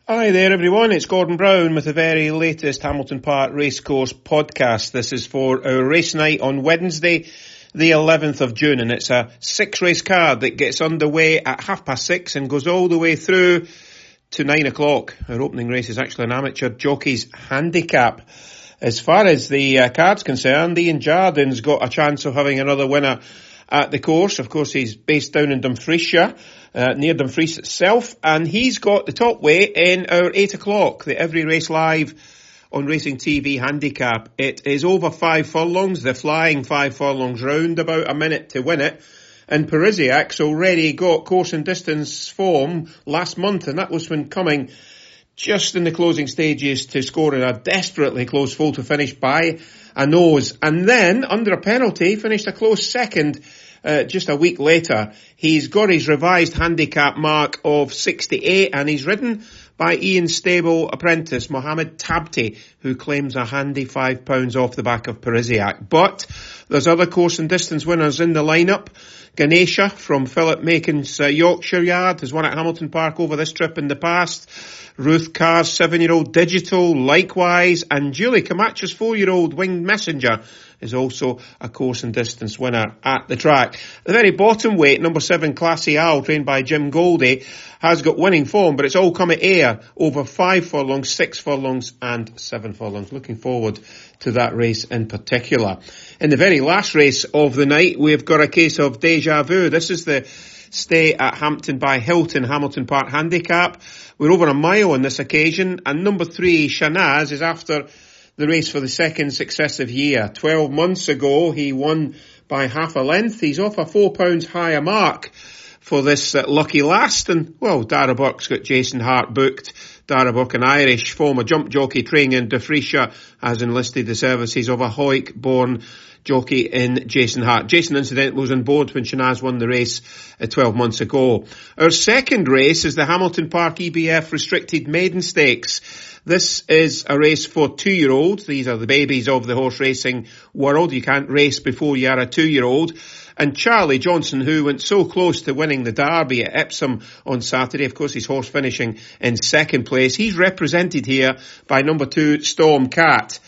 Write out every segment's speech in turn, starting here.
Hi there everyone, it's Gordon Brown with the very latest Hamilton Park Racecourse podcast. This is for our race night on Wednesday, the 11th of June, and it's a 6-race card that gets underway at 6:30 and goes all the way through to 9 o'clock. Our opening race is actually an amateur jockey's handicap. As far as the card's concerned, Ian Jardin's got a chance of having another winner at the course. Of course, he's based down in Dumfriesshire, near Dumfries itself, and he's got the top weight in our 8 o'clock, the Every Race Live on Racing TV handicap. It is over 5 furlongs, the flying 5 furlongs round, about a minute to win it. And Parisiac's already got course and distance form last month, and that was when coming just in the closing stages to scoring a desperately close foal to finish by a nose. And then, under a penalty, finished a close second just a week later. He's got his revised handicap mark of 68, and he's ridden by Ian's stable apprentice, Mohammed Tabti, who claims a handy £5 off the back of Parisiac. But there's other course and distance winners in the lineup. Ganesha from Philip Macon's Yorkshire Yard has won at Hamilton Park over this trip in the past. Ruth Carr's 7-year-old Digital, likewise, and Julie Camacho's 4-year-old Winged Messenger is also a course and distance winner at the track. The very bottom weight, number 7 Classy Al, trained by Jim Goldie, has got winning form, but it's all come at air over 5 furlongs, 6 furlongs and 7 furlongs. Looking forward to that race in particular. In the very last race of the night, we've got a case of deja vu. This is the stay at Hampton by Hilton Hamilton Park handicap. We're over a mile on this occasion, and number 3 Shanaz is after the race for the second successive year. 12 months ago, he won by half a length. He's off a £4 higher mark for this lucky last. And, well, Darragh got Jason Hart booked. Darragh, an Irish former jump jockey training in Dumfriesshire, has enlisted the services of a Hoyk-born jockey in Jason Hart. Jason, incidentally, was on board when Shanaz won the race 12 months ago. Our second race is the Hamilton Park EBF Restricted Maiden Stakes. This is a race for 2-year-olds. These are the babies of the horse racing world. You can't race before you are a 2-year-old. And Charlie Johnson, who went so close to winning the Derby at Epsom on Saturday, of course his horse finishing in second place, he's represented here by number 2 Storm Cat,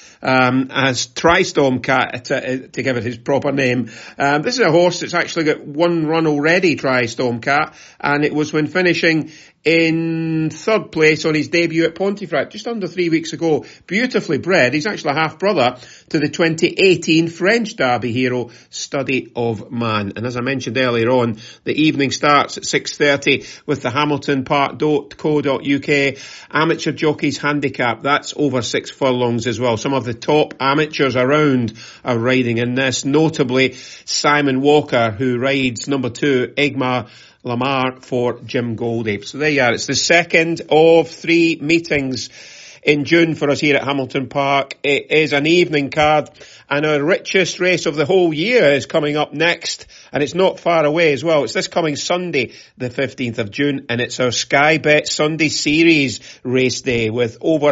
as Tri-Storm Cat, to give it his proper name. This is a horse that's actually got one run already, Tri-Storm Cat, and it was when finishing in third place on his debut at Pontefract just under 3 weeks ago. Beautifully bred. He's actually a half-brother to the 2018 French Derby hero, Study of Man. And as I mentioned earlier on, the evening starts at 6:30 with the hamiltonpark.co.uk Amateur Jockeys Handicap. That's over 6 furlongs as well. Some of the top amateurs around are riding in this, notably Simon Walker, who rides number 2 Igmar Lamar for Jim Goldie. So there you are. It's the second of 3 meetings in June for us here at Hamilton Park. It is an evening card, and our richest race of the whole year is coming up next, and it's not far away as well. It's this coming Sunday, the 15th of June, and it's our Sky Bet Sunday Series race day with over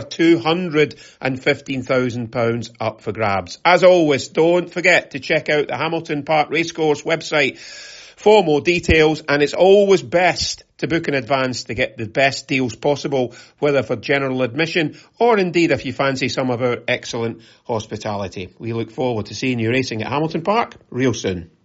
£215,000 up for grabs. As always, don't forget to check out the Hamilton Park Racecourse website for more details, and it's always best to book in advance to get the best deals possible, whether for general admission or indeed if you fancy some of our excellent hospitality. We look forward to seeing you racing at Hamilton Park real soon.